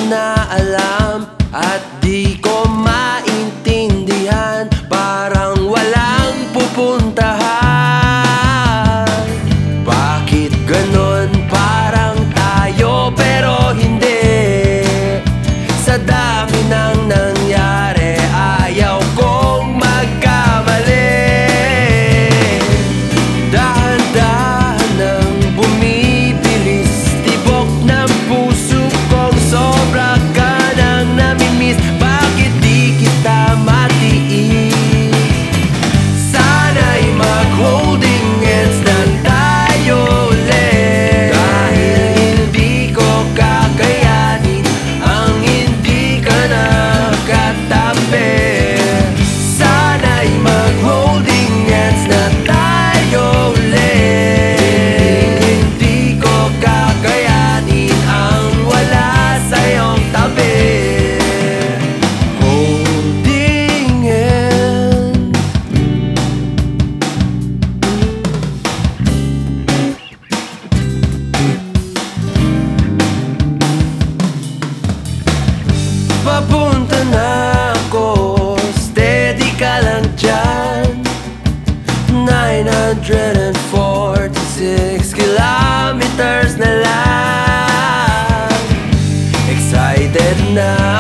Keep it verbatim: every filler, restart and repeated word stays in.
na alam at di ko maintindihan, parang walang pupuntahan. Bakit ganon? Parang tayo pero hindi. Sa dami ng nangyari, ayaw kong magkamali. Dahan-dahan nang bumibilis tibok ng puso kong, sobra ka nang namimiss. Bakit di kita matiis? Sana'y mag-holding hands na tayo ulit, dahil hindi ko kakayanin ang hindi ka nakatabi. Sana'y mag-holding hands na tayo ulit, hindi ko kakayanin ang wala sa'yong tabi. Holding hands. Papunta na ako, steady ka lang dyan. Nine hundred forty-six kilometers na lang. Excited na